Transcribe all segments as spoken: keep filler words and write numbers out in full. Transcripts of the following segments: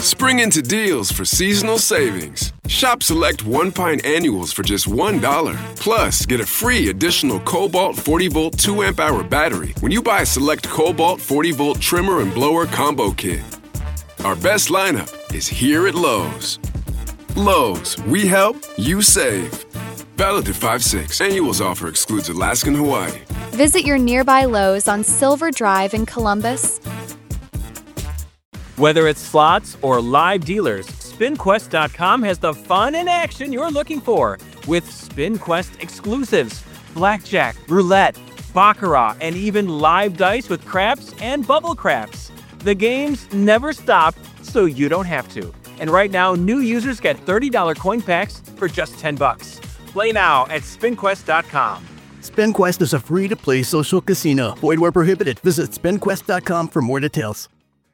Spring into deals for seasonal savings. Shop select one-pint annuals for just one dollar. Plus, get a free additional Cobalt forty-volt two amp hour battery when you buy a select Cobalt forty-volt trimmer and blower combo kit. Our best lineup is here at Lowe's. Lowe's, we help, you save. Valid through five six. Annuals offer excludes Alaska and Hawaii. Visit your nearby Lowe's on Silver Drive in Columbus. Whether it's slots or live dealers, spin quest dot com has the fun and action you're looking for with SpinQuest exclusives, blackjack, roulette, baccarat, and even live dice with craps and bubble craps. The games never stop, so you don't have to. And right now, new users get thirty dollars coin packs for just ten bucks. Play now at spin quest dot com. SpinQuest is a free-to-play social casino. Void where prohibited. Visit spin quest dot com for more details.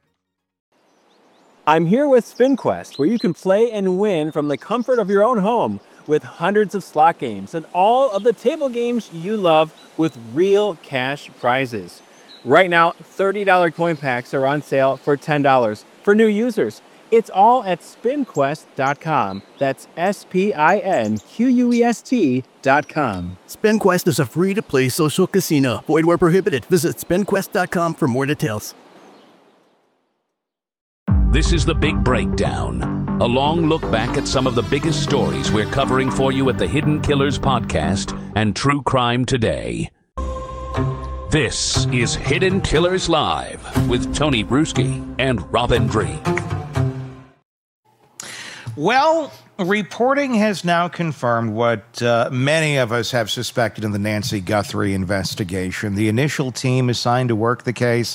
I'm here with SpinQuest, where you can play and win from the comfort of your own home with hundreds of slot games and all of the table games you love with real cash prizes. Right now, thirty dollars coin packs are on sale for ten dollars for new users. It's all at spin quest dot com. That's S P I N Q U E S T dot com. SpinQuest is a free-to-play social casino. Void where prohibited. Visit spin quest dot com for more details. This is The Big Breakdown, a long look back at some of the biggest stories we're covering for you at the Hidden Killers podcast and True Crime Today. This is Hidden Killers Live with Tony Bruschi and Robin Dreek. Well, reporting has now confirmed what uh, many of us have suspected in the Nancy Guthrie investigation. The initial team assigned to work the case,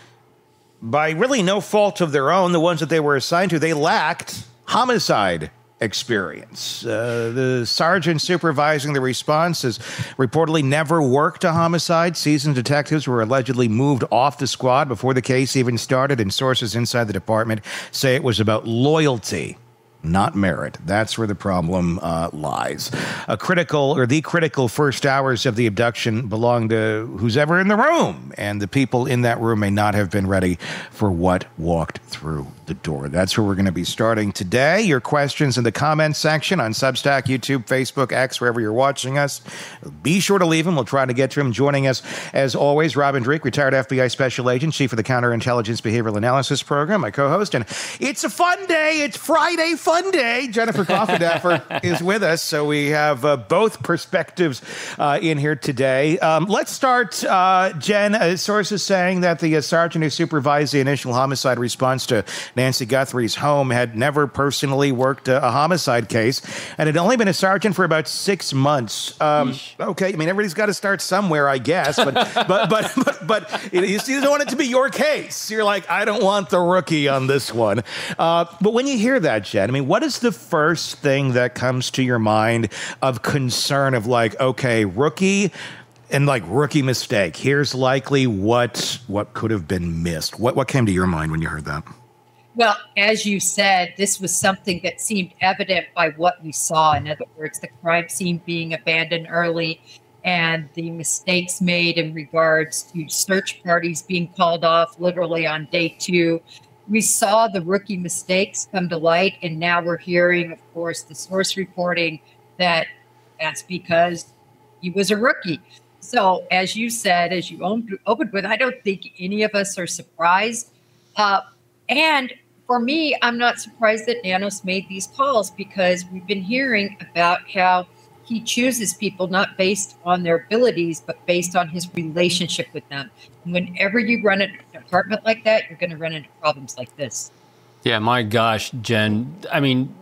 by really no fault of their own, the ones that they were assigned to, they lacked homicide experience. Uh, the sergeant supervising the response has reportedly never worked a homicide. Seasoned detectives were allegedly moved off the squad before the case even started, and sources inside the department say it was about loyalty, not merit. That's where the problem uh, lies. A critical, or the critical first hours of the abduction belong to who's ever in the room, and the people in that room may not have been ready for what walked through the door. That's where we're going to be starting today. Your questions in the comments section on Substack, YouTube, Facebook, X, wherever you're watching us. Be sure to leave them. We'll try to get to them. Joining us, as always, Robin Dreek, retired F B I Special Agent, Chief of the Counterintelligence Behavioral Analysis Program, my co-host. And it's a fun day. It's Friday fun day. Jennifer Coffendaffer is with us, so we have uh, both perspectives uh, in here today. Um, let's start, uh, Jen. Uh, sources saying that the uh, sergeant who supervised the initial homicide response to Nancy Guthrie's home had never personally worked a, a homicide case and had only been a sergeant for about six months. Um, okay, I mean, everybody's got to start somewhere, I guess, but but but but, but you, you don't want it to be your case. You're like, I don't want the rookie on this one. Uh, but when you hear that, Jen, I mean, what is the first thing that comes to your mind of concern of like, okay, rookie and like rookie mistake? Here's likely what what could have been missed. What what came to your mind when you heard that? Well, as you said, this was something that seemed evident by what we saw. In other words, the crime scene being abandoned early and the mistakes made in regards to search parties being called off literally on day two. We saw the rookie mistakes come to light, and now we're hearing, of course, the source reporting that that's because he was a rookie. So, as you said, as you opened with, I don't think any of us are surprised. Uh, and for me, I'm not surprised that Nanos made these calls, because we've been hearing about how he chooses people not based on their abilities, but based on his relationship with them. And whenever you run a department like that, you're going to run into problems like this. Yeah, my gosh, Jen. I mean,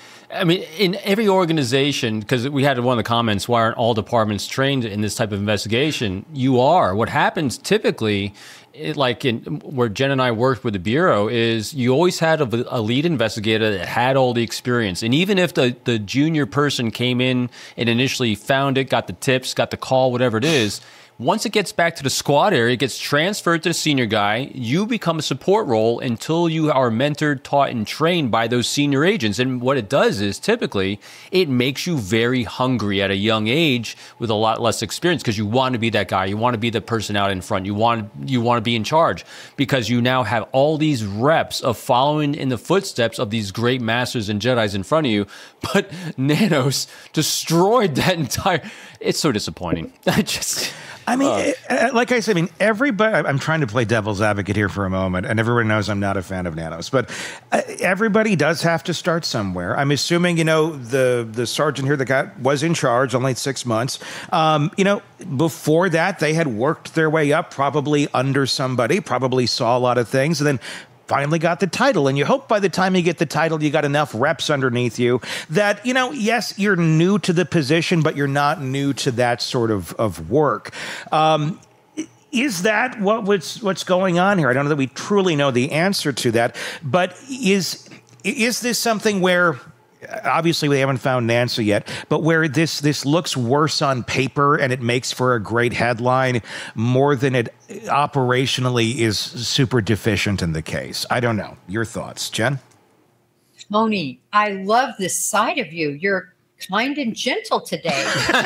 I mean, in every organization, because we had one of the comments, why aren't all departments trained in this type of investigation? You are. What happens typically, it, like in where Jen and I worked with the Bureau, is you always had a, a lead investigator that had all the experience. And even if the, the junior person came in and initially found it, got the tips, got the call, whatever it is, Once it gets back to the squad area, it gets transferred to the senior guy. You become a support role until you are mentored, taught, and trained by those senior agents. And what it does is typically it makes you very hungry at a young age with a lot less experience because you want to be that guy. You want to be the person out in front. You want you want to be in charge because you now have all these reps of following in the footsteps of these great masters and Jedis in front of you. But Nanos destroyed that entire. It's so disappointing. I just. I mean, uh, like I said, I mean, everybody, I'm trying to play devil's advocate here for a moment, and everybody knows I'm not a fan of Nanos, but uh, everybody does have to start somewhere. I'm assuming, you know, the, the sergeant here that got, was in charge only six months. Um, you know, before that, they had worked their way up, probably under somebody, probably saw a lot of things, and then finally got the title. And you hope by the time you get the title, you got enough reps underneath you that, you know, yes, you're new to the position, but you're not new to that sort of, of work. Um, is that what was, what's going on here? I don't know that we truly know the answer to that, but is, is this something where, obviously we haven't found Nancy yet, but where this this looks worse on paper and it makes for a great headline more than it operationally is super deficient in the case? I don't know. Your thoughts, Jen? Tony, I love this side of you. You're kind and gentle today.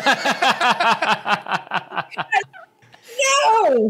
No!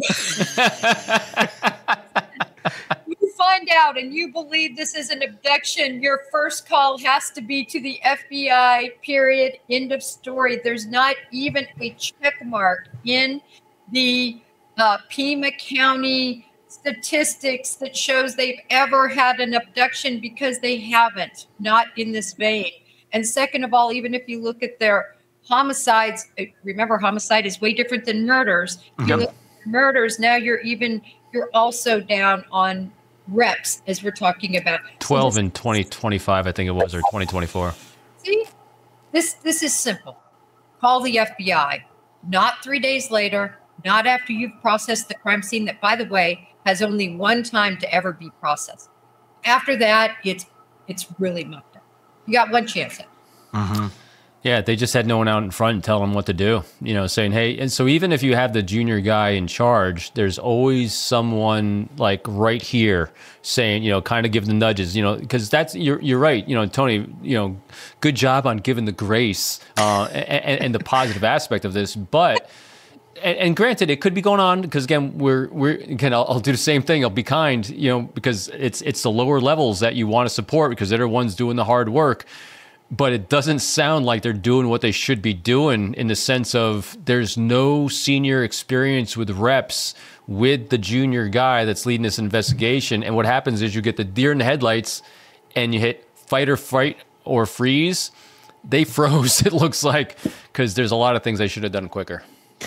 You find out and you believe this is an abduction, your first call has to be to the F B I, period, end of story. There's not even a check mark in the uh, Pima County statistics that shows they've ever had an abduction because they haven't, not in this vein. And second of all, even if you look at their homicides, remember homicide is way different than murders. If you look at murders, now you're even, you're also down on reps, as we're talking about. twelve so in twenty twenty-five, I think it was, or twenty twenty-four. See, this this is simple. Call the F B I. Not three days later, not after you've processed the crime scene that, by the way, has only one time to ever be processed. After that, it's it's really mucked up. You got one chance at it. Mm-hmm. Yeah, they just had no one out in front and tell them what to do, you know, saying, hey, and so even if you have the junior guy in charge, there's always someone like right here saying, you know, kind of give the nudges, you know, because that's, you're you're right, you know, Tony, you know, good job on giving the grace uh, and, and the positive aspect of this, but, and, and granted, it could be going on because again, we're, we're, again, I'll, I'll do the same thing, I'll be kind, you know, because it's, it's the lower levels that you want to support because they're the ones doing the hard work. But it doesn't sound like they're doing what they should be doing in the sense of there's no senior experience with reps with the junior guy that's leading this investigation. And what happens is you get the deer in the headlights and you hit fight or fight or freeze. They froze, it looks like, because there's a lot of things they should have done quicker.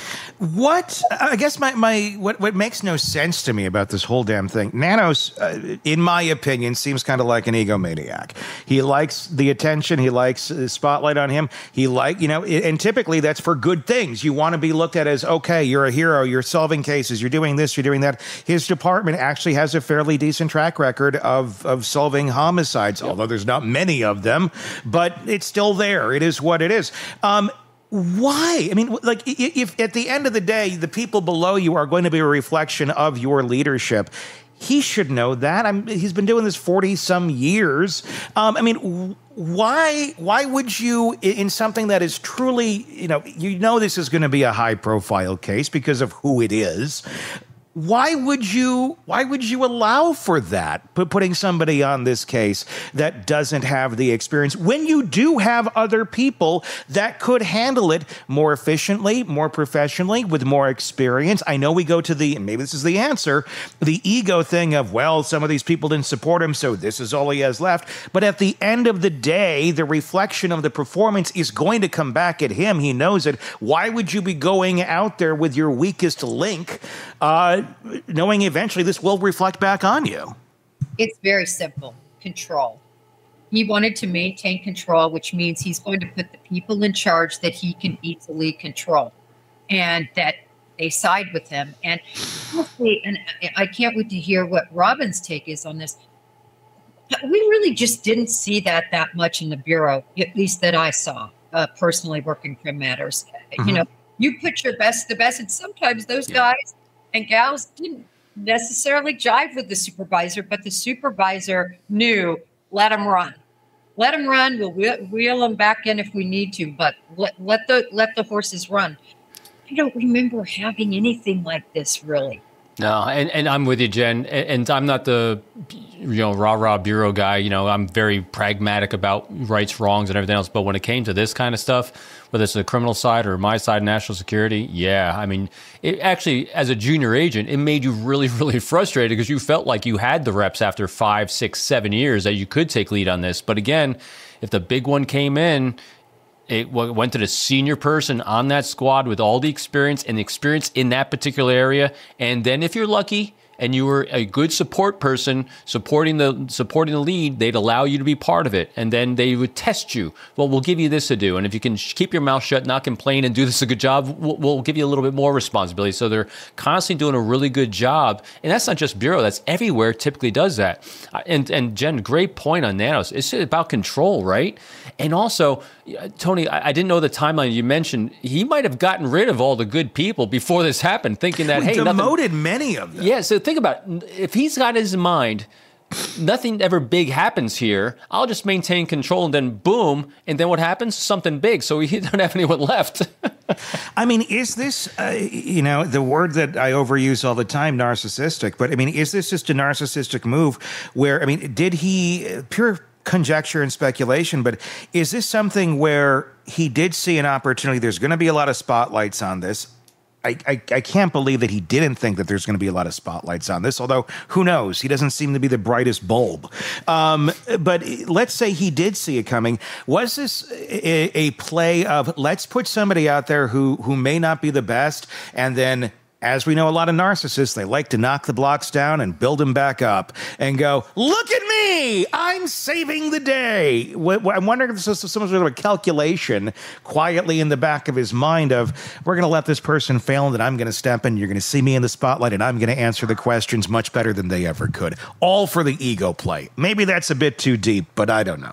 What I guess my, my what what makes no sense to me about this whole damn thing, Nanos, uh, in my opinion, seems kind of like an egomaniac. He likes the attention. He likes the spotlight on him. He like, you know, and typically that's for good things. You want to be looked at as, okay, you're a hero. You're solving cases. You're doing this. You're doing that. His department actually has a fairly decent track record of of solving homicides, although there's not many of them, but it's still there. It is what it is. Um, Why? I mean, like, if at the end of the day, the people below you are going to be a reflection of your leadership, he should know that. I'm, he's been doing this forty some years. Um, I mean, why, why would you, in something that is truly, you know, you know, this is going to be a high profile case because of who it is. Why would you why would you allow for that, putting somebody on this case that doesn't have the experience when you do have other people that could handle it more efficiently, more professionally, with more experience? I know we go to the, and maybe this is the answer, the ego thing of, well, some of these people didn't support him, so this is all he has left. But at the end of the day, the reflection of the performance is going to come back at him. He knows it. Why would you be going out there with your weakest link, uh, knowing eventually this will reflect back on you? It's very simple. Control. He wanted to maintain control, which means he's going to put the people in charge that he can easily control and that they side with him. And, and I can't wait to hear what Robin's take is on this. We really just didn't see that that much in the Bureau, at least that I saw, uh, personally working Crim Matters. Mm-hmm. You know, You put your best, the best, and sometimes those Yeah. guys and gals didn't necessarily jive with the supervisor, but the supervisor knew, let them run. Let them run. We'll wheel, wheel them back in if we need to, but let, let the let the horses run. I don't remember having anything like this, really. No, and, and I'm with you, Jen. And, and I'm not the, you know, rah-rah bureau guy. You know, I'm very pragmatic about rights, wrongs, and everything else. But when it came to this kind of stuff, whether it's the criminal side or my side, national security, yeah. I mean, it actually, as a junior agent, it made you really, really frustrated because you felt like you had the reps after five, six, seven years that you could take lead on this. But again, if the big one came in, it went to the senior person on that squad with all the experience and the experience in that particular area. And then if you're lucky and you were a good support person supporting the supporting the lead, they'd allow you to be part of it. And then they would test you. Well, we'll give you this to do. And if you can keep your mouth shut, not complain, and do this a good job, we'll, we'll give you a little bit more responsibility. So they're constantly doing a really good job. And that's not just Bureau. That's everywhere typically does that. And, and Jen, great point on Nanos. It's about control, right? And also, Tony, I didn't know the timeline you mentioned. He might have gotten rid of all the good people before this happened, thinking that, we hey, demoted nothing, many of them. Yeah, so think about it. If he's got his mind, nothing ever big happens here. I'll just maintain control, and then boom, and then what happens? Something big. So he don't have anyone left. I mean, is this, uh, you know, the word that I overuse all the time, narcissistic, but I mean, is this just a narcissistic move where, I mean, did he, pure conjecture and speculation, but is this something where he did see an opportunity? There's going to be a lot of spotlights on this. I, I, I can't believe that he didn't think that there's going to be a lot of spotlights on this, although who knows? He doesn't seem to be the brightest bulb. Um, but let's say he did see it coming. Was this a, a play of let's put somebody out there who, who may not be the best, and then, as we know, a lot of narcissists, they like to knock the blocks down and build them back up and go, look at me, I'm saving the day. I'm wondering if this is some sort of a calculation quietly in the back of his mind of, we're going to let this person fail and then I'm going to step in, you're going to see me in the spotlight and I'm going to answer the questions much better than they ever could. All for the ego play. Maybe that's a bit too deep, but I don't know.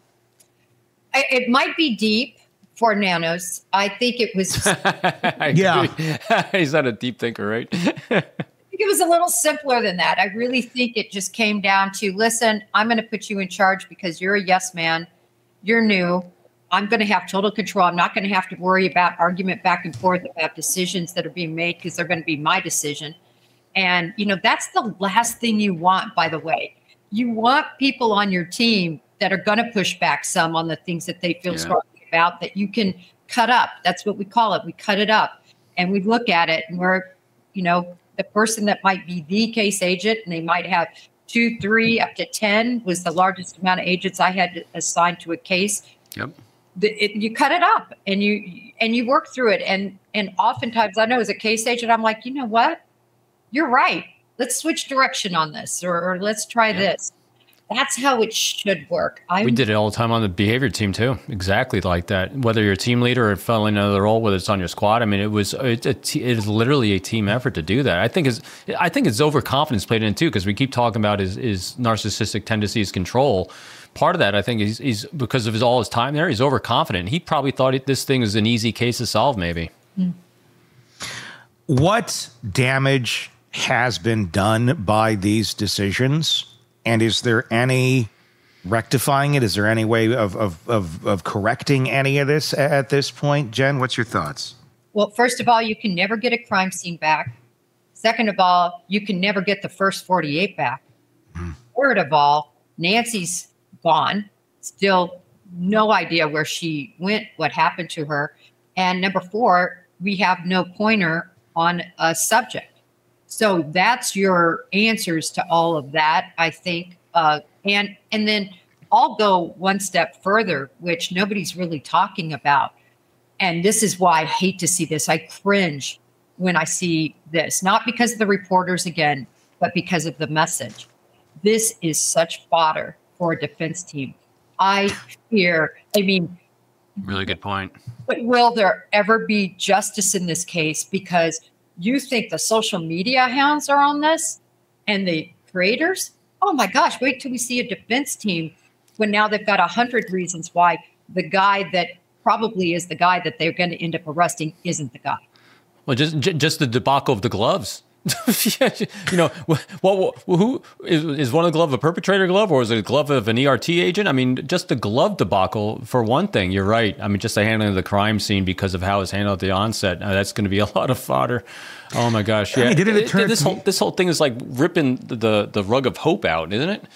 It might be deep. For Nanos, I think it was. Yeah, he's not a deep thinker, right? I think it was a little simpler than that. I really think it just came down to, listen, I'm going to put you in charge because you're a yes man. You're new. I'm going to have total control. I'm not going to have to worry about argument back and forth about decisions that are being made because they're going to be my decision. And, you know, that's the last thing you want, by the way. You want people on your team that are going to push back some on the things that they feel yeah. strongly about, that you can cut up. That's what we call it. We cut it up and we look at it, and we're, you know, the person that might be the case agent, and they might have two, three, up to ten was the largest amount of agents I had assigned to a case. Yep. The, it, you cut it up and you and you work through it. And and oftentimes, I know as a case agent, I'm like, you know what? You're right. Let's switch direction on this, or, or let's try yep. this. That's how it should work. I'm, we did it all the time on the behavior team too. Exactly like that. Whether you're a team leader or filling another role, whether it's on your squad, I mean, it was it, it, it is literally a team effort to do that. I think is I think it's overconfidence played in too, because we keep talking about his, his narcissistic tendencies, control. Part of that, I think, is he's because of his all his time there. He's overconfident. He probably thought it, this thing was an easy case to solve. Maybe. Mm. What damage has been done by these decisions? And is there any rectifying it? Is there any way of, of, of, of correcting any of this at this point? Jen, what's your thoughts? Well, first of all, you can never get a crime scene back. Second of all, you can never get the first forty-eight back. Mm. Third of all, Nancy's gone. Still no idea where she went, what happened to her. And number four, we have no pointer on a subject. So that's your answers to all of that, I think. Uh, and and then I'll go one step further, which nobody's really talking about. And this is why I hate to see this. I cringe when I see this, not because of the reporters again, but because of the message. This is such fodder for a defense team. I fear, I mean. Really good point. But will there ever be justice in this case? Because you think the social media hounds are on this and the creators? Oh my gosh, wait till we see a defense team when now they've got a hundred reasons why the guy that probably is the guy that they're going to end up arresting isn't the guy. Well, just just the debacle of the gloves. you know, what, who is, is one of the glove a perpetrator glove, or is it a glove of an E R T agent? I mean, just the glove debacle for one thing. You're right. I mean, just the handling of the crime scene because of how it's handled at the onset. Uh, that's going to be a lot of fodder. Oh my gosh! Yeah, I mean, didn't it turn this whole this whole thing is like ripping the the rug of hope out, isn't it?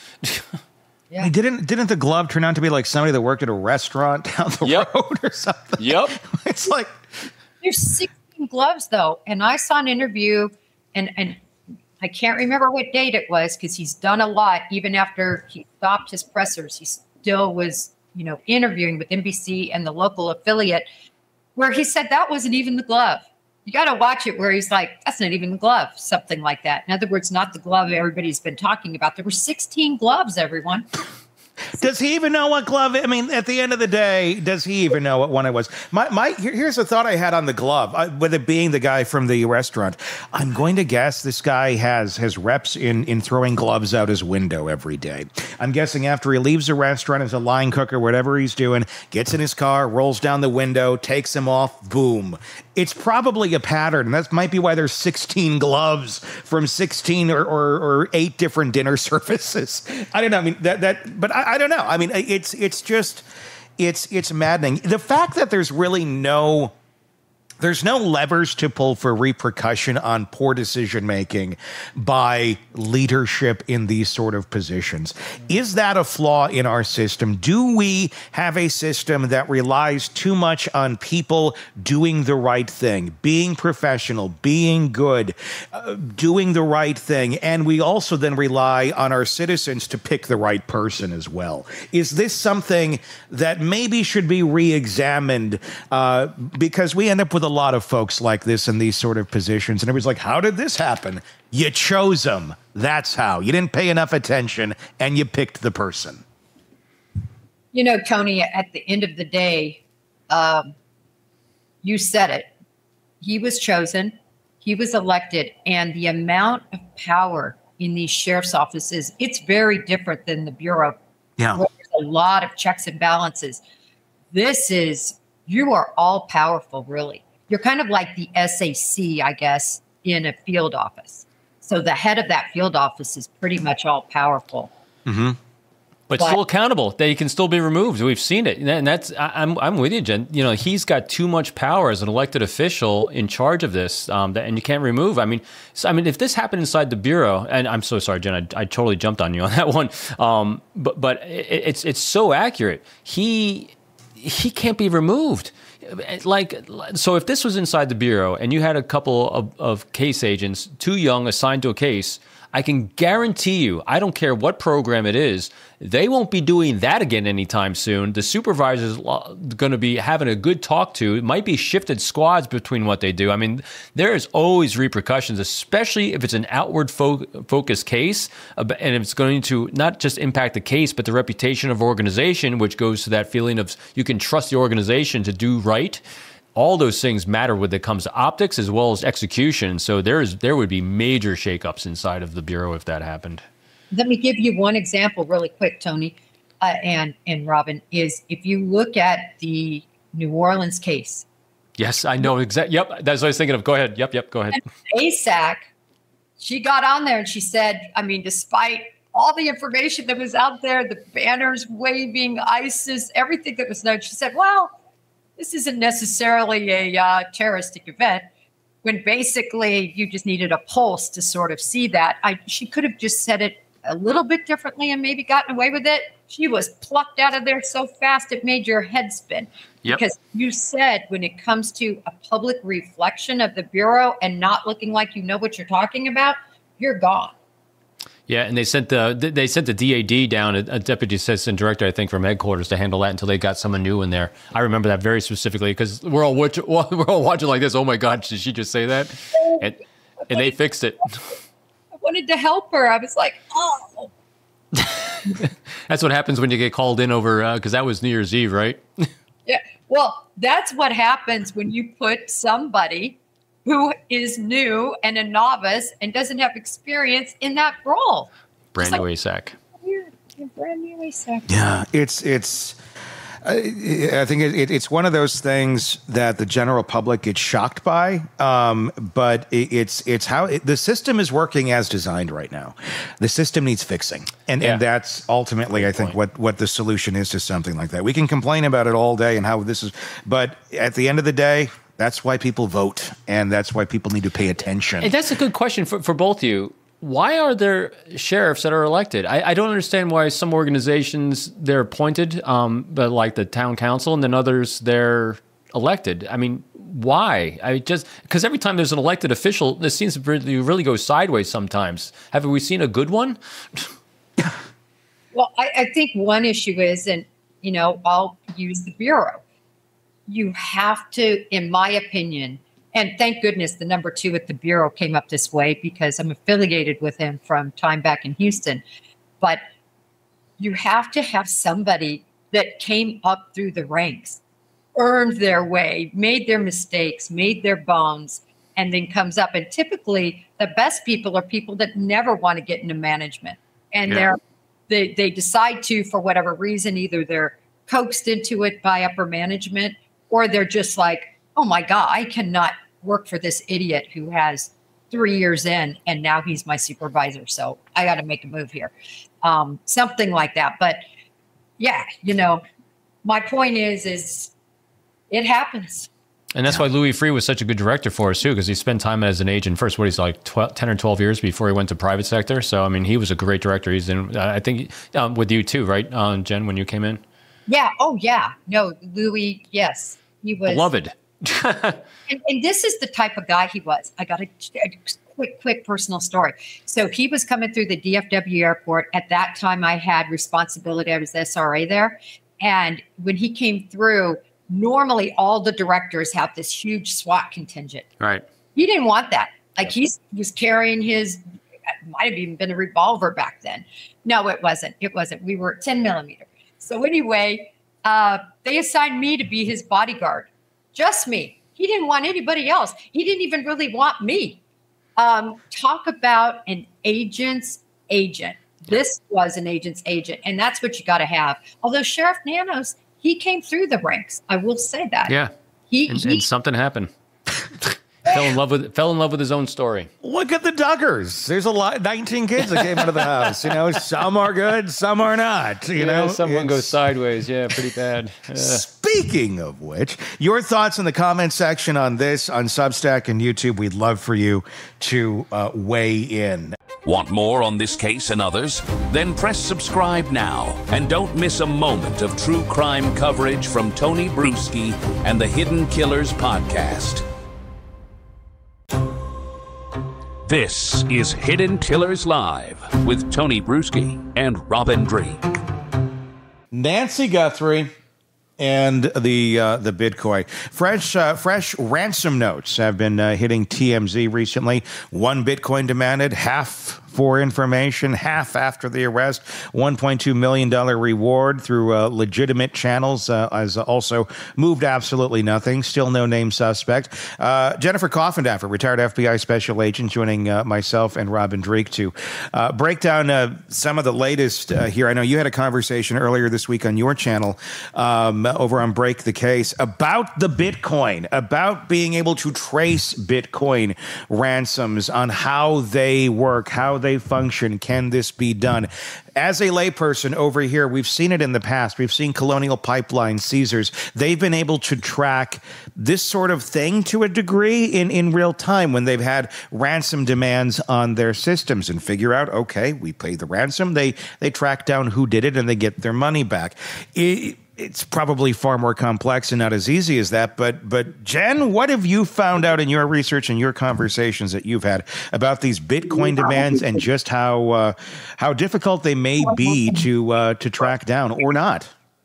Yeah. Hey, didn't didn't the glove turn out to be like somebody that worked at a restaurant down the yep. road or something? Yep. It's like there's sixteen gloves though, and I saw an interview. And and I can't remember what date it was because he's done a lot. Even after he stopped his pressers, he still was, you know, interviewing with N B C and the local affiliate where he said that wasn't even the glove. You got to watch it where he's like, that's not even the glove, something like that. In other words, not the glove everybody's been talking about. There were sixteen gloves, everyone. Does he even know what glove? I mean, at the end of the day, does he even know what one it was? My, my, here's a thought I had on the glove, uh, with it being the guy from the restaurant. I'm going to guess this guy has his reps in in throwing gloves out his window every day. I'm guessing after he leaves a restaurant as a line cook or whatever he's doing, gets in his car, rolls down the window, takes them off, boom. It's probably a pattern, and that might be why there's sixteen gloves from sixteen or, or, or eight different dinner services. I don't know. I mean, that that, but I, I don't know. I mean, it's it's just it's it's maddening. The fact that there's really no there's no levers to pull for repercussion on poor decision making by leadership in these sort of positions. Is that a flaw in our system? Do we have a system that relies too much on people doing the right thing, being professional, being good, uh, doing the right thing, and we also then rely on our citizens to pick the right person as well? Is this something that maybe should be re-examined uh, because we end up with a lot of folks like this in these sort of positions, and everybody's like, how did this happen? You chose them. That's how. You didn't pay enough attention, and you picked the person. You know, Tony, at the end of the day, um, you said it. He was chosen. He was elected. And the amount of power in these sheriff's offices, it's very different than the Bureau. Yeah. Where there's a lot of checks and balances. This is, you are all powerful, really. You're kind of like the S A C, I guess, in a field office. So the head of that field office is pretty much all powerful. Mm-hmm. But, but still accountable. They can still be removed. We've seen it, and that's I, I'm I'm with you, Jen. You know, he's got too much power as an elected official in charge of this, um, that, and you can't remove. I mean, so, I mean, if this happened inside the Bureau, and I'm so sorry, Jen, I, I totally jumped on you on that one. Um, but but it, it's it's so accurate. He he can't be removed. Like, so if this was inside the Bureau and you had a couple of, of case agents, too young, assigned to a case, I can guarantee you, I don't care what program it is, they won't be doing that again anytime soon. The supervisor's going to be having a good talk to. It might be shifted squads between what they do. I mean, there is always repercussions, especially if it's an outward fo- focused case, and it's going to not just impact the case, but the reputation of organization, which goes to that feeling of you can trust the organization to do right. All those things matter when it comes to optics as well as execution. So there is there would be major shakeups inside of the Bureau if that happened. Let me give you one example really quick, Tony, uh, and, and Robin, is if you look at the New Orleans case. Yes, I know exactly. Yep, that's what I was thinking of. Go ahead. Yep, yep, go ahead. A S A C, she got on there and she said, I mean, despite all the information that was out there, the banners waving, ISIS, everything that was known, she said, well, this isn't necessarily a uh, terroristic event, when basically you just needed a pulse to sort of see that. I, she could have just said it a little bit differently and maybe gotten away with it. She was plucked out of there so fast it made your head spin. Yep. Because you said when it comes to a public reflection of the Bureau and not looking like you know what you're talking about, you're gone. Yeah, and they sent the they sent the D A D down, a deputy assistant director, I think, from headquarters to handle that until they got someone new in there. I remember that very specifically because we're all watch, we're all watching like this. Oh my God, did she just say that? And and they fixed it. I wanted to help her. I was like, oh. That's what happens when you get called in over because uh, that was New Year's Eve, right? Yeah. Well, that's what happens when you put somebody who is new and a novice and doesn't have experience in that role. Brand new A S A C. You're, you're brand new A S A C. Yeah, it's it's I think it, it, it's one of those things that the general public gets shocked by, um, but it, it's it's how it, the system is working as designed right now. The system needs fixing, and Yeah. and that's ultimately, I think, what what the solution is to something like that. We can complain about it all day and how this is, but at the end of the day, that's why people vote, and that's why people need to pay attention. And that's a good question for, for both of you. Why are there sheriffs that are elected? I, I don't understand why some organizations they're appointed, um, but like the town council, and then others they're elected. I mean, why? I just because every time there's an elected official, this seems to really, really go sideways sometimes. Have we seen a good one? Well, I, I think one issue is, and you know, I'll use the Bureau. You have to, in my opinion, and thank goodness the number two at the Bureau came up this way because I'm affiliated with him from time back in Houston. But you have to have somebody that came up through the ranks, earned their way, made their mistakes, made their bones, and then comes up. And typically the best people are people that never want to get into management. And Yeah. they're they they decide to, for whatever reason, either they're coaxed into it by upper management, or they're just like, oh my God, I cannot work for this idiot who has three years in and now he's my supervisor. So I got to make a move here. Um, something like that. But yeah, you know, my point is, is it happens. And that's why Louis Freeh was such a good director for us too, because he spent time as an agent first. What he's like twelve, ten or twelve years before he went to private sector. So I mean, he was a great director. He's in, I think, um, with you too, right, uh, Jen, when you came in. Yeah. Oh yeah. No, Louis. Yes, he was Beloved. and, and this is the type of guy he was. I got a, a quick, quick personal story. So he was coming through the D F W airport. At that time, I had responsibility. I was the S R A there. And when he came through, normally all the directors have this huge SWAT contingent. Right. He didn't want that. Like he was carrying his, it might have even been a revolver back then. No, it wasn't. It wasn't. We were ten millimeter. So anyway, uh, they assigned me to be his bodyguard. Just me. He didn't want anybody else. He didn't even really want me. Um, talk about an agent's agent. This was an agent's agent, and that's what you got to have. Although Sheriff Nanos, he came through the ranks. I will say that. Yeah. He, And, he and something happened. fell in love with fell in love with his own story. Look at the Duggars. There's a lot, nineteen kids that came out of the house. You know, some are good, some are not. You know, someone It's- goes sideways. Yeah, pretty bad. Yeah. Speaking of which, your thoughts in the comment section on this on Substack and YouTube. We'd love for you to uh, weigh in. Want more on this case and others? Then press subscribe now and don't miss a moment of true crime coverage from Tony Bruschi and the Hidden Killers podcast. This is Hidden Killers Live with Tony Bruschi and Robin Drake. Nancy Guthrie and the uh, the Bitcoin. Fresh uh, fresh ransom notes have been uh, hitting T M Z recently. One Bitcoin demanded, half for information, half after the arrest. one point two million dollars reward through uh, legitimate channels uh, has also moved absolutely nothing. Still no name suspect. Uh, Jennifer Coffindaffer, retired F B I special agent, joining uh, myself and Robin Drake to uh, break down uh, some of the latest uh, here. I know you had a conversation earlier this week on your channel um, over on Break the Case about the Bitcoin, about being able to trace Bitcoin ransoms, on how they work, how they function. Can this be done? As a layperson over here, we've seen it in the past. We've seen Colonial Pipeline, Caesars. They've been able to track this sort of thing to a degree in, in real time when they've had ransom demands on their systems and figure out, okay, we pay the ransom. They, they track down who did it and they get their money back. It, It's probably far more complex and not as easy as that. But, but Jen, what have you found out in your research and your conversations that you've had about these Bitcoin demands and just how uh, how difficult they may be to uh, to track down or not?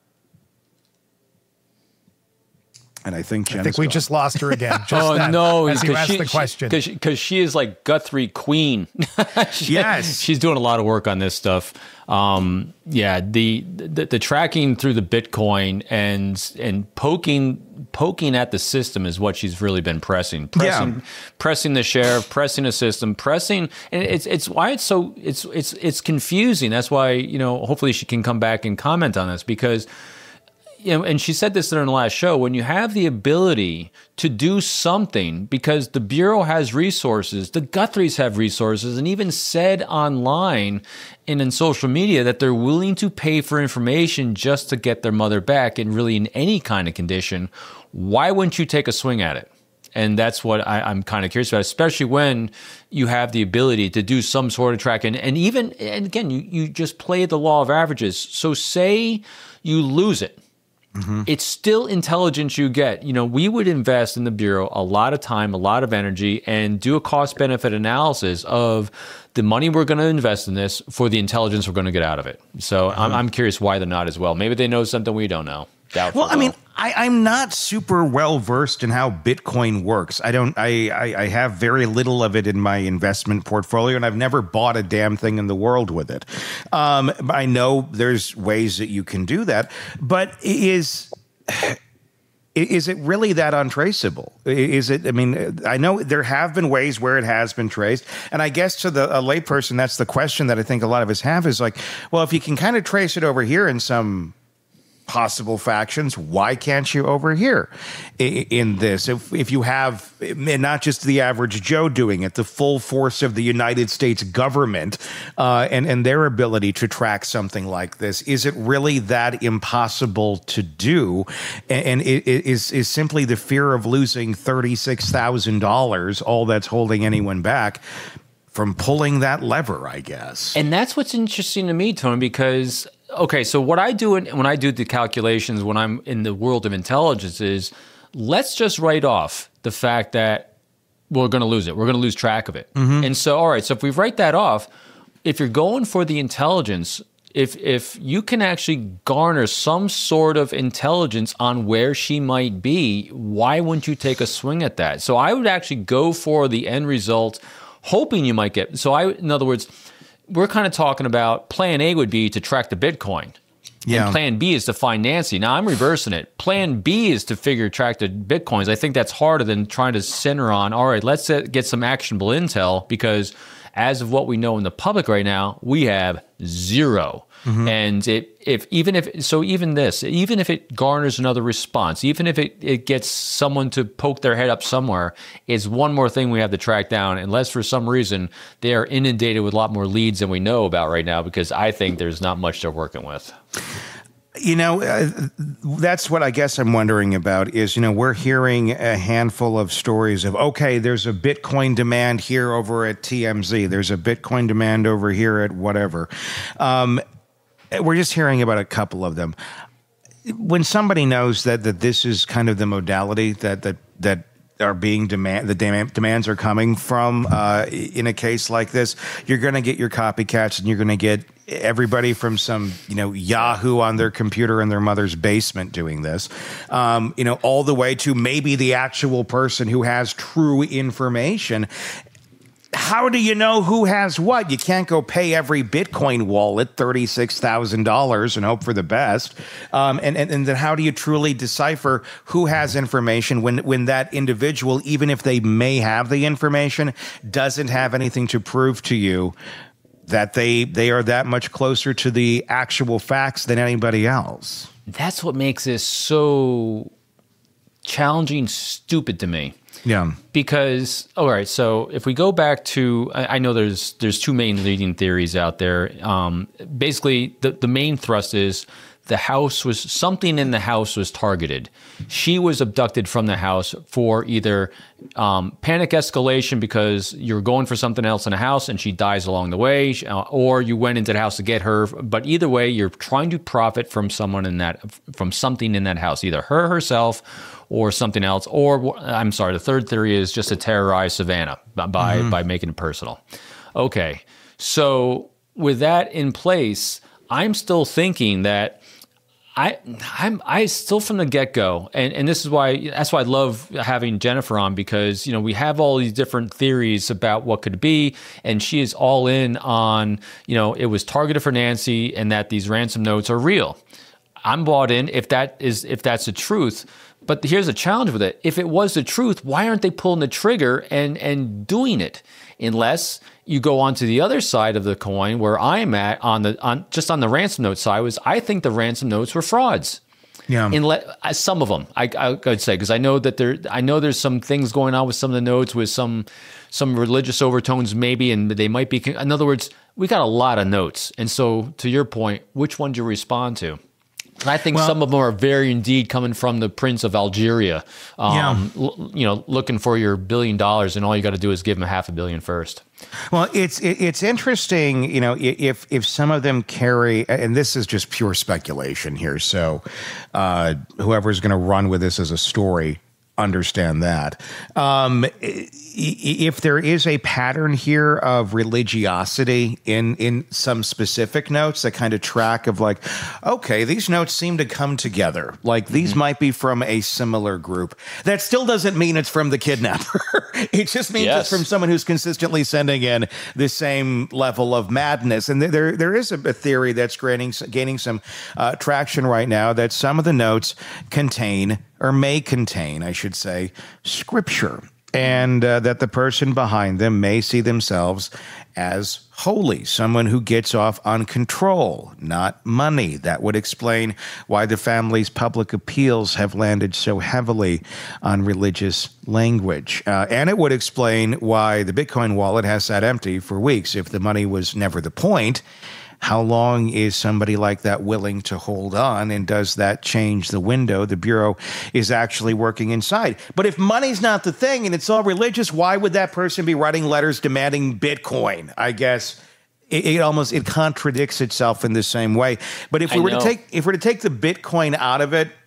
And I think Jen I think we gone. just lost her again. Just Oh then, no! as you Because asked she, the question. because because she, she is like Guthrie Queen. She- Yes. she's doing a lot of work on this stuff. Um, yeah, the, the the tracking through the Bitcoin and and poking poking at the system is what she's really been pressing, pressing, Yeah. pressing the sheriff, pressing the system, pressing, and it's it's why it's so it's it's it's confusing. That's why, you know, hopefully she can come back and comment on this, because you know, and she said this in her last show, when you have the ability to do something, because the Bureau has resources, the Guthries have resources, and even said online and in social media that they're willing to pay for information just to get their mother back, and really in any kind of condition, why wouldn't you take a swing at it? And that's what I, I'm kind of curious about, especially when you have the ability to do some sort of tracking. And even, and again, you, you just play the law of averages. So say you lose it. Mm-hmm. It's still intelligence you get. You know, we would invest in the Bureau a lot of time, a lot of energy, and do a cost-benefit analysis of the money we're going to invest in this for the intelligence we're going to get out of it. So mm-hmm. I'm, I'm curious why they're not as well. Maybe they know something we don't know. Doubtful, well, I mean, I, I'm not super well versed in how Bitcoin works. I don't. I, I I have very little of it in my investment portfolio, and I've never bought a damn thing in the world with it. Um, I know there's ways that you can do that, but is is it really that untraceable? Is it? I mean, I know there have been ways where it has been traced, and I guess to the a layperson, that's the question that I think a lot of us have is like, well, if you can kind of trace it over here in some possible factions, why can't you over here in this? If if you have not just the average Joe doing it, the full force of the United States government uh, and, and their ability to track something like this, is it really that impossible to do? And, and it, it is, is simply the fear of losing thirty-six thousand dollars all that's holding anyone back from pulling that lever, I guess. And that's what's interesting to me, Tony, because okay, so what I do in, when I do the calculations when I'm in the world of intelligence is, let's just write off the fact that we're going to lose it. We're going to lose track of it. Mm-hmm. And so, all right, so if we write that off, if you're going for the intelligence, if if you can actually garner some sort of intelligence on where she might be, why wouldn't you take a swing at that? So I would actually go for the end result, hoping you might get. So I, in other words, we're kind of talking about plan A would be to track the Bitcoin. Yeah. And plan B is to find Nancy. Now I'm reversing it. Plan B is to figure track the Bitcoins. I think that's harder than trying to center on, all right, let's get some actionable intel, because as of what we know in the public right now, we have zero. Mm-hmm. And it, if even if so, even this, even if it garners another response, even if it, it gets someone to poke their head up somewhere, it's one more thing we have to track down. Unless for some reason they are inundated with a lot more leads than we know about right now, because I think there's not much they're working with. You know, uh, that's what I guess I'm wondering about is, you know, we're hearing a handful of stories of, okay, there's a Bitcoin demand here over at T M Z. There's a Bitcoin demand over here at whatever. Um, we're just hearing about a couple of them. When somebody knows that that this is kind of the modality that that that are being demand, the demand, demands are coming from uh, in a case like this, you're going to get your copycats, and you're going to get everybody from some, you know, Yahoo on their computer in their mother's basement doing this, um, you know, all the way to maybe the actual person who has true information. How do you know who has what? You can't go pay every Bitcoin wallet thirty-six thousand dollars and hope for the best. Um, and, and, and then how do you truly decipher who has information when, when that individual, even if they may have the information, doesn't have anything to prove to you that they they are that much closer to the actual facts than anybody else? That's what makes this so challenging, stupid to me. Yeah. Because, all right, so if we go back to, I, I know there's there's two main leading theories out there. Um, basically, the, the main thrust is the house was, something in the house was targeted. She was abducted from the house for either um, panic escalation because you're going for something else in the house and she dies along the way, uh, or you went into the house to get her. But either way, you're trying to profit from someone in that, from something in that house, either her herself or something else. Or, I'm sorry, the third theory is just to terrorize Savannah by, mm-hmm. by making it personal. Okay, so with that in place, I'm still thinking that I, I'm, I still from the get-go, and, and this is why, that's why I love having Jennifer on, because, you know, we have all these different theories about what could be, and she is all in on, you know, it was targeted for Nancy and that these ransom notes are real. I'm bought in if that is, if that's the truth. But here's a challenge with it. If it was the truth, why aren't they pulling the trigger and, and doing it? Unless you go on to the other side of the coin, where I'm at on the on just on the ransom note side, was I think the ransom notes were frauds. Yeah. In le- uh, some of them, I, I could say, because I know that there, I know there's some things going on with some of the notes with some, some religious overtones, maybe, and they might be. In other words, we got a lot of notes, and so to your point, which one do you respond to? And I think well, some of them are very indeed coming from the Prince of Algeria, um, yeah. l- you know, looking for your billion dollars, and all you got to do is give him a half a billion first. Well, it's it's interesting, you know, if if some of them carry, and this is just pure speculation here, so uh, whoever's going to run with this as a story, understand that. Um, if there is a pattern here of religiosity in, in some specific notes that kind of track of like, okay, these notes seem to come together. Like these mm-hmm. might be from a similar group. That still doesn't mean it's from the kidnapper. It just means yes. it's from someone who's consistently sending in the same level of madness. And there there is a, a theory that's gaining, gaining some uh, traction right now that some of the notes contain or may contain, I should say, scripture, and uh, that the person behind them may see themselves as holy, someone who gets off on control, not money. That would explain why the family's public appeals have landed so heavily on religious language. Uh, and it would explain why the Bitcoin wallet has sat empty for weeks. If the money was never the point, how long is somebody like that willing to hold on, and does that change the window the Bureau is actually working inside? But if money's not the thing and it's all religious, why would that person be writing letters demanding Bitcoin? I guess it, it almost it contradicts itself in the same way. But if we I were know. to take if we were to take the Bitcoin out of it,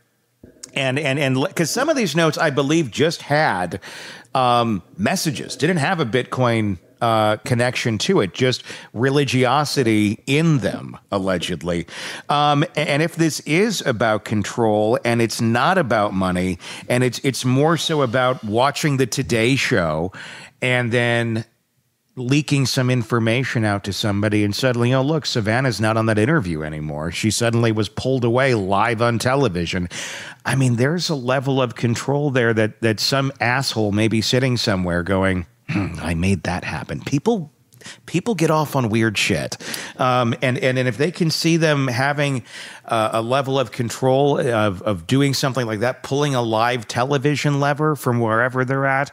and and and because some of these notes I believe just had um, messages, didn't have a Bitcoin Uh, connection to it, just religiosity in them, allegedly. Um, and if this is about control and it's not about money, and it's it's more so about watching the Today Show and then leaking some information out to somebody, and suddenly, oh, look, Savannah's not on that interview anymore. She suddenly was pulled away live on television. I mean, there's a level of control there that that some asshole may be sitting somewhere going, I made that happen. People people get off on weird shit. Um, and, and, and if they can see them having uh, a level of control of, of doing something like that, pulling a live television lever from wherever they're at,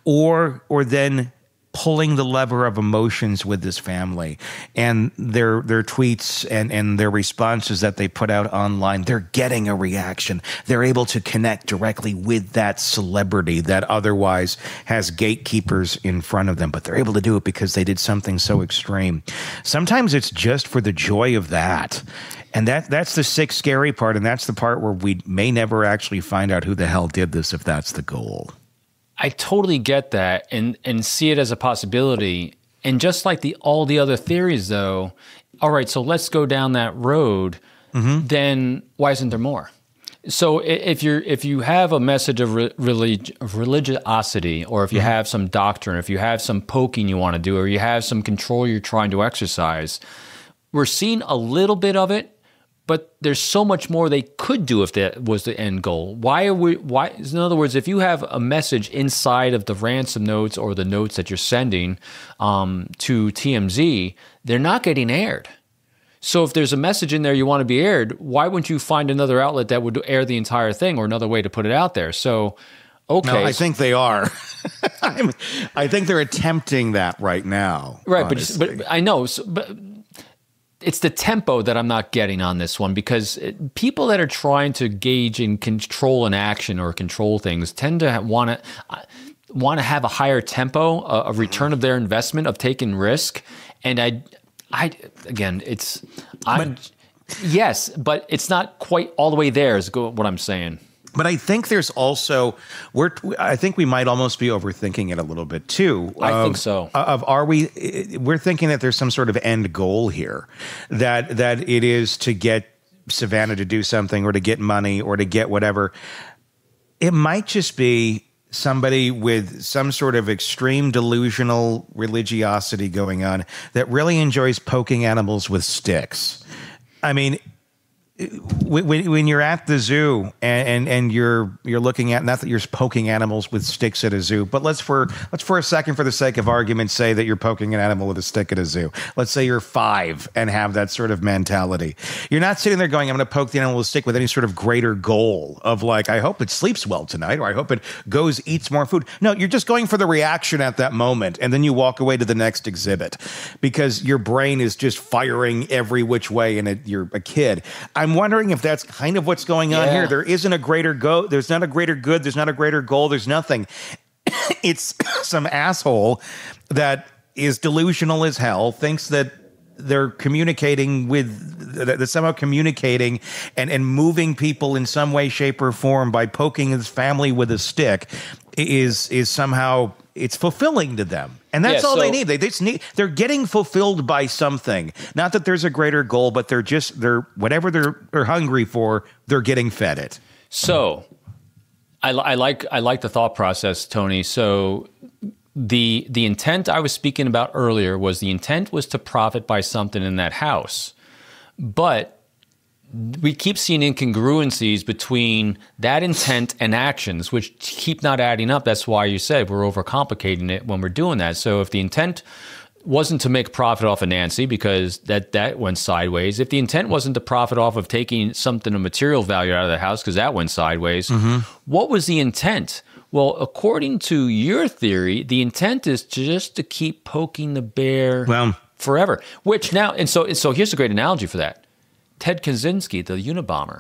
or or then pulling the lever of emotions with this family and their their tweets and, and their responses that they put out online, they're getting a reaction. They're able to connect directly with that celebrity that otherwise has gatekeepers in front of them, but they're able to do it because they did something so extreme. Sometimes it's just for the joy of that. And that that's the sick, scary part, and that's the part where we may never actually find out who the hell did this if that's the goal. I totally get that and, and see it as a possibility. And just like the all the other theories, though, all right, so let's go down that road. Mm-hmm. Then why isn't there more? So if you're if you have a message of, re- relig- of religiosity, or if you mm-hmm. have some doctrine, if you have some poking you want to do, or you have some control you're trying to exercise, we're seeing a little bit of it. But there's so much more they could do if that was the end goal. Why are we? Why? In other words, if you have a message inside of the ransom notes or the notes that you're sending um, to T M Z, they're not getting aired. So if there's a message in there you want to be aired, why wouldn't you find another outlet that would air the entire thing, or another way to put it out there? So, okay, no, I think they are. I think they're attempting that right now. Right, but, but I know, so, but. It's the tempo that I'm not getting on this one, because it, people that are trying to gauge and control an action or control things tend to want to uh, want to have a higher tempo, a, a return of their investment, of taking risk. And I, I again, it's I'm, yes, but it's not quite all the way there. Is what I'm saying. But I think there's also, we're, I think we might almost be overthinking it a little bit too. I of, think so. Of are we, we're thinking that there's some sort of end goal here, that that it is to get Savannah to do something, or to get money, or to get whatever. It might just be somebody with some sort of extreme delusional religiosity going on that really enjoys poking animals with sticks. I mean, when, when you're at the zoo and, and, and you're you're looking at, not that you're poking animals with sticks at a zoo, but let's for let's for a second, for the sake of argument, say that you're poking an animal with a stick at a zoo. Let's say you're five and have that sort of mentality. You're not sitting there going, I'm going to poke the animal with a stick with any sort of greater goal of like, I hope it sleeps well tonight, or I hope it goes, eats more food. No, you're just going for the reaction at that moment, and then you walk away to the next exhibit because your brain is just firing every which way, and it, you're a kid. I'm wondering if that's kind of what's going on yeah. here. There isn't a greater go. There's not a greater good. There's not a greater goal. There's nothing. It's some asshole that is delusional as hell, thinks that they're communicating with, they're somehow communicating and, and moving people in some way, shape, or form by poking his family with a stick is is somehow, it's fulfilling to them. And that's yeah, all so, they need. They just need, they're getting fulfilled by something. Not that there's a greater goal, but they're just, they're, whatever they're, they're hungry for, they're getting fed it. So I, I like, I like the thought process, Tony. So the, the intent I was speaking about earlier was the intent was to profit by something in that house. But we keep seeing incongruencies between that intent and actions, which keep not adding up. That's why you said we're overcomplicating it when we're doing that. So if the intent wasn't to make profit off of Nancy, because that, that went sideways. If the intent wasn't to profit off of taking something of material value out of the house, because that went sideways, mm-hmm. what was the intent? Well, according to your theory, the intent is just to keep poking the bear well, forever. Which now, and so, so here's a great analogy for that. Ted Kaczynski, the Unabomber,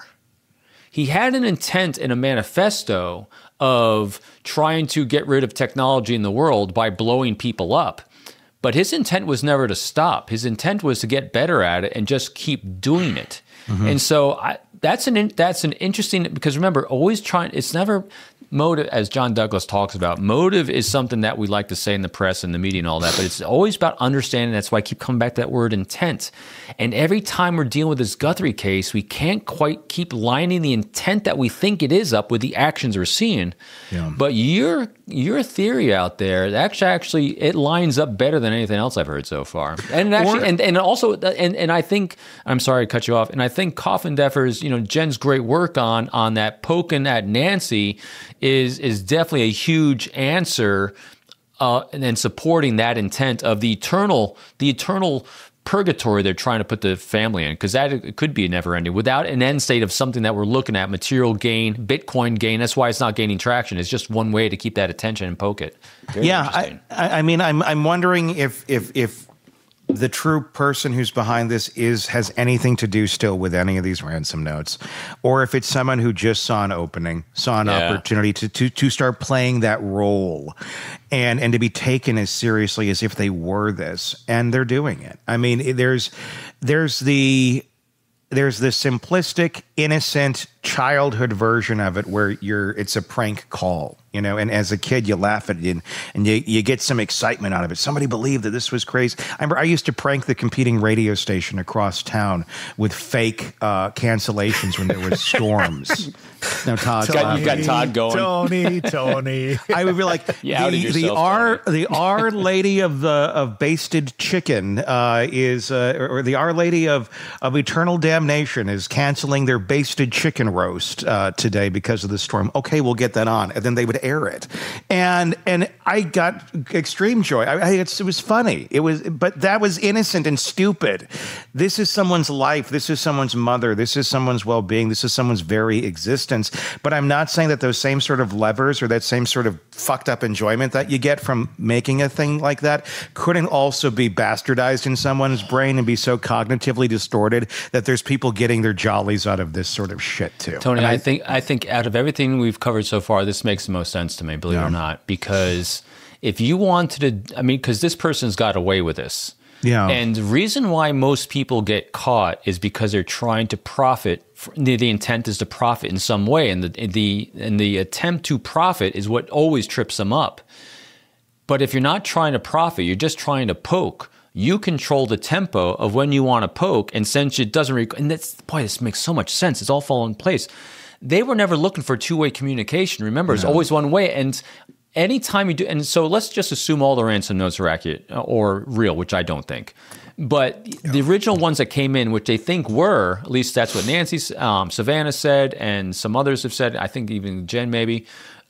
he had an intent in a manifesto of trying to get rid of technology in the world by blowing people up. But his intent was never to stop. His intent was to get better at it and just keep doing it. Mm-hmm. And so I, that's an that's an interesting, because remember, always trying, it's never motive, as John Douglas talks about. Motive is something that we like to say in the press and the media and all that, but it's always about understanding. That's why I keep coming back to that word intent. And every time we're dealing with this Guthrie case, we can't quite keep lining the intent that we think it is up with the actions we're seeing. Yeah. But your your theory out there, actually, actually, it lines up better than anything else I've heard so far. And actually, or, and and also, and and I think, I'm sorry to cut you off, and I think Coffindeffer's, you know, Jen's great work on on that poking at Nancy is is definitely a huge answer, uh, and then supporting that intent of the eternal the eternal purgatory they're trying to put the family in, because that it could be never ending without an end state of something that we're looking at, material gain, Bitcoin gain. That's why it's not gaining traction. It's just one way to keep that attention and poke it. Very yeah, I, I mean, I'm I'm wondering if if if the true person who's behind this is has anything to do still with any of these ransom notes, or if it's someone who just saw an opening, saw an yeah. opportunity to, to to start playing that role, and and to be taken as seriously as if they were this, and they're doing it. I mean, there's there's the there's the simplistic, innocent childhood version of it where you're it's a prank call, you know, and as a kid you laugh at it and, and you, you get some excitement out of it. Somebody believed that this was crazy. I remember I used to prank the competing radio station across town with fake uh, cancellations when there were storms. No, Todd, got, you got Todd going. Tony, Tony. I would be like, the, the Our the Our Lady of the of Basted Chicken uh, is, uh, or the Our Lady of of Eternal Damnation is canceling their basted chicken roast uh, today because of the storm. Okay, we'll get that on, and then they would air it, and and I got extreme joy. I, I, it's, it was funny. It was, but that was innocent and stupid. This is someone's life. This is someone's mother. This is someone's well-being. This is someone's very existence. But I'm not saying that those same sort of levers or that same sort of fucked up enjoyment that you get from making a thing like that couldn't also be bastardized in someone's brain and be so cognitively distorted that there's people getting their jollies out of this sort of shit too. Tony, I, I think I think out of everything we've covered so far, this makes the most sense to me, believe yeah. it or not, because if you wanted to, I mean, because this person's got away with this. Yeah. And the reason why most people get caught is because they're trying to profit. The, the intent is to profit in some way, and the the and the attempt to profit is what always trips them up. But if you're not trying to profit, you're just trying to poke. You control the tempo of when you want to poke, and since it doesn't, rec- and that's boy, this makes so much sense. It's all falling in place. They were never looking for two-way communication. Remember, it's no. always one way, and anytime you do, and so let's just assume all the ransom notes are accurate or real, which I don't think. But yeah. the original ones that came in, which they think were, at least that's what Nancy, um, Savannah said, and some others have said, I think even Jen maybe,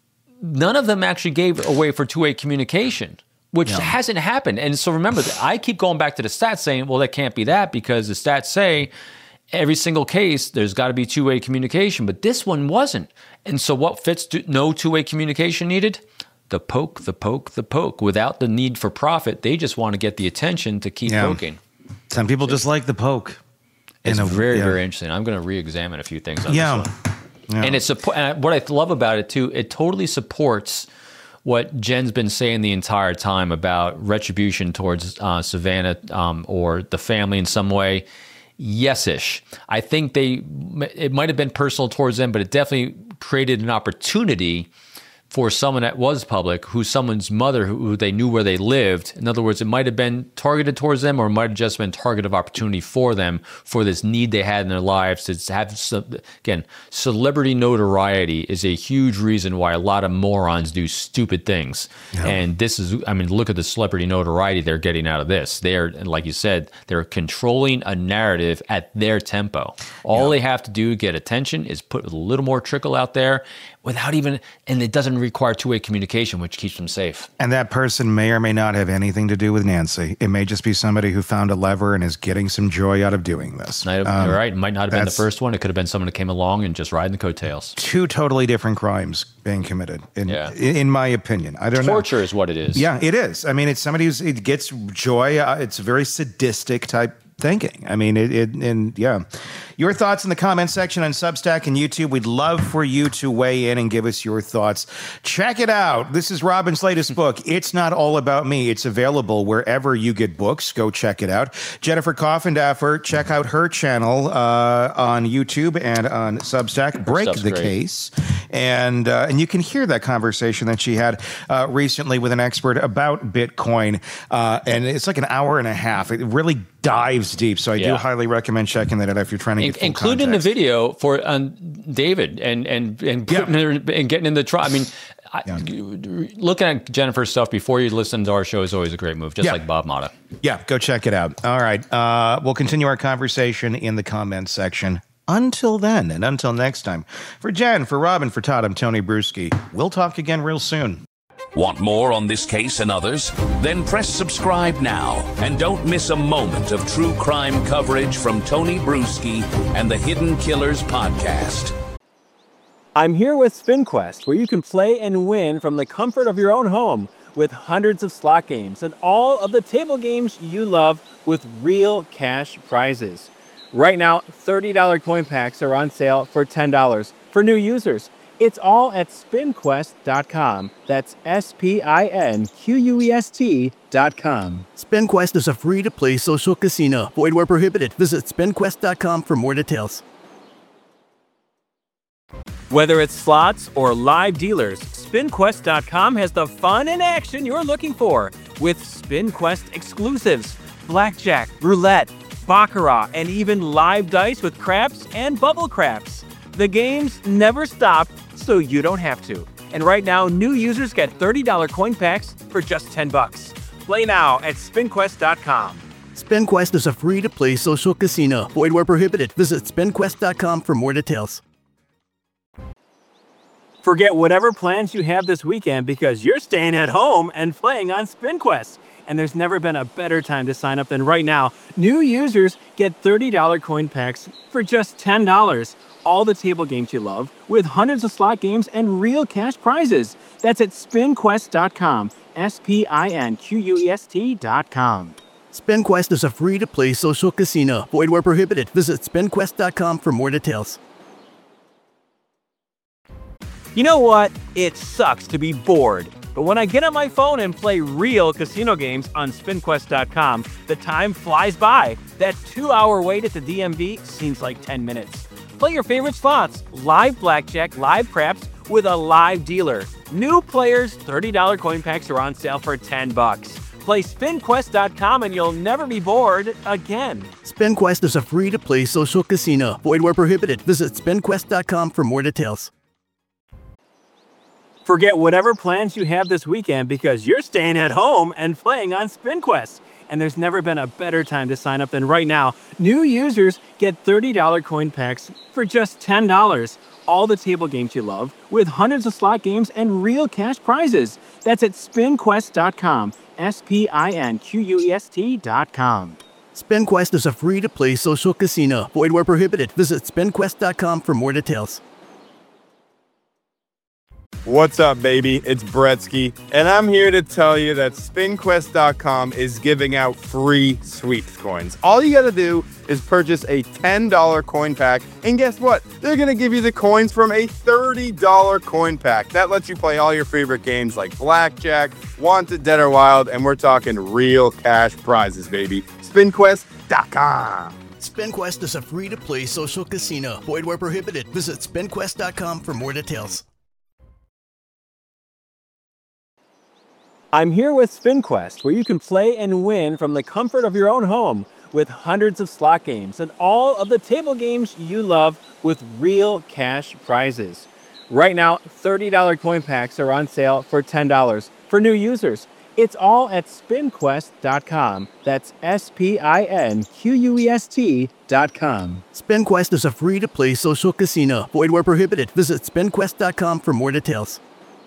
none of them actually gave away for two-way communication, which yeah. hasn't happened. And so remember, I keep going back to the stats saying, well, that can't be that because the stats say every single case, there's got to be two-way communication, but this one wasn't. And so what fits to, no two-way communication needed? The poke, the poke, the poke. Without the need for profit, they just want to get the attention to keep yeah. poking. Some people just like the poke. It's a, very, yeah. very interesting. I'm going to re-examine a few things on yeah. this one. Yeah. And it's and what I love about it, too, it totally supports what Jen's been saying the entire time about retribution towards uh, Savannah um, or the family in some way. Yes-ish. I think they it might have been personal towards them, but it definitely created an opportunity for someone that was public, who's someone's mother, who, who they knew where they lived. In other words, it might have been targeted towards them, or it might have just been target of opportunity for them for this need they had in their lives to have, some, again, celebrity notoriety is a huge reason why a lot of morons do stupid things. Yeah. And this is, I mean, look at the celebrity notoriety they're getting out of this. They're, like you said, they're controlling a narrative at their tempo. All yeah. they have to do to get attention is put a little more trickle out there without even, and it doesn't require two-way communication, which keeps them safe. And that person may or may not have anything to do with Nancy. It may just be somebody who found a lever and is getting some joy out of doing this. You're um, right. It might not have been the first one. It could have been someone who came along and just riding the coattails. Two totally different crimes being committed, in, yeah. in my opinion. I don't Torture know. Torture is what it is. Yeah, it is. I mean, it's somebody who it gets joy. Uh, it's very sadistic type thinking. I mean, it, it, and yeah. Your thoughts in the comment section on Substack and YouTube. We'd love for you to weigh in and give us your thoughts. Check it out. This is Robin's latest book, It's Not All About Me. It's available wherever you get books. Go check it out. Jennifer Coffindaffer, check out her channel uh, on YouTube and on Substack, Break the great. Case. And uh, and you can hear that conversation that she had uh, recently with an expert about Bitcoin. Uh, and it's like an hour and a half. It really dives deep. So I yeah. do highly recommend checking that out if you're trying to including the video for um, David and and and putting yeah. her, and getting in the trial. I mean, I, yeah. looking at Jennifer's stuff before you listen to our show is always a great move, just yeah. like Bob Motta. Yeah, go check it out. All right, uh, we'll continue our conversation in the comments section. Until then, and until next time, for Jen, for Robin, for Todd, I'm Tony Bruschi. We'll talk again real soon. Want more on this case and others? Then press subscribe now and don't miss a moment of true crime coverage from Tony Bruschi and the Hidden Killers podcast. I'm here with SpinQuest, where you can play and win from the comfort of your own home with hundreds of slot games and all of the table games you love with real cash prizes. Right now, thirty dollars coin packs are on sale for ten dollars for new users. It's all at spin quest dot com. That's S P I N Q U E S T dot com. SpinQuest is a free-to-play social casino. Void where prohibited. Visit spin quest dot com for more details. Whether it's slots or live dealers, spin quest dot com has the fun and action you're looking for with SpinQuest exclusives, blackjack, roulette, baccarat, and even live dice with craps and bubble craps. The games never stop, so you don't have to. And right now, new users get thirty dollars coin packs for just ten bucks. Play now at spin quest dot com. SpinQuest is a free-to-play social casino. Void where prohibited. Visit spin quest dot com for more details. Forget whatever plans you have this weekend because you're staying at home and playing on SpinQuest. And there's never been a better time to sign up than right now. New users get thirty dollars coin packs for just ten dollars. All the table games you love with hundreds of slot games and real cash prizes. That's at spin quest dot com. S P I N Q U E S T dot com. SpinQuest is a free-to-play social casino. Void where prohibited. Visit spin quest dot com for more details. You know what? It sucks to be bored. But when I get on my phone and play real casino games on spin quest dot com, the time flies by. That two-hour wait at the D M V seems like ten minutes. Play your favorite slots, live blackjack, live craps with a live dealer. New players, thirty dollars coin packs are on sale for ten bucks. Play spin quest dot com and you'll never be bored again. SpinQuest is a free-to-play social casino. Void where prohibited. Visit spin quest dot com for more details. Forget whatever plans you have this weekend because you're staying at home and playing on SpinQuest. And there's never been a better time to sign up than right now. New users get thirty dollars coin packs for just ten dollars. All the table games you love with hundreds of slot games and real cash prizes. That's at spin quest dot com. S P I N Q U E S T dot com. SpinQuest is a free-to-play social casino. Void where prohibited. Visit spin quest dot com for more details. What's up, baby? It's Bretsky, and I'm here to tell you that spin quest dot com is giving out free sweeps coins. All you gotta do is purchase a ten dollars coin pack, and guess what? They're gonna give you the coins from a thirty dollars coin pack. That lets you play all your favorite games like Blackjack, Wanted, Dead or Wild, and we're talking real cash prizes, baby. spin quest dot com. SpinQuest is a free-to-play social casino. Void where prohibited. Visit spin quest dot com for more details. I'm here with SpinQuest, where you can play and win from the comfort of your own home with hundreds of slot games and all of the table games you love with real cash prizes. Right now, thirty dollars coin packs are on sale for ten dollars for new users. It's all at spin quest dot com. That's S P I N Q U E S T dot com. SpinQuest is a free-to-play social casino. Void where prohibited. Visit spin quest dot com for more details.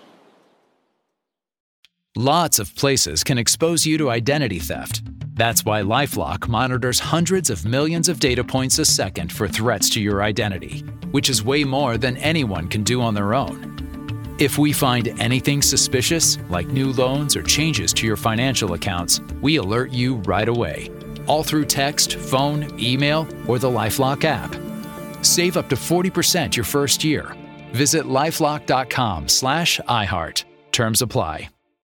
Lots of places can expose you to identity theft. That's why LifeLock monitors hundreds of millions of data points a second for threats to your identity, which is way more than anyone can do on their own. If we find anything suspicious, like new loans or changes to your financial accounts, we alert you right away, all through text, phone, email, or the LifeLock app. Save up to forty percent your first year. Visit lifelock dot com slash iHeart. Terms apply.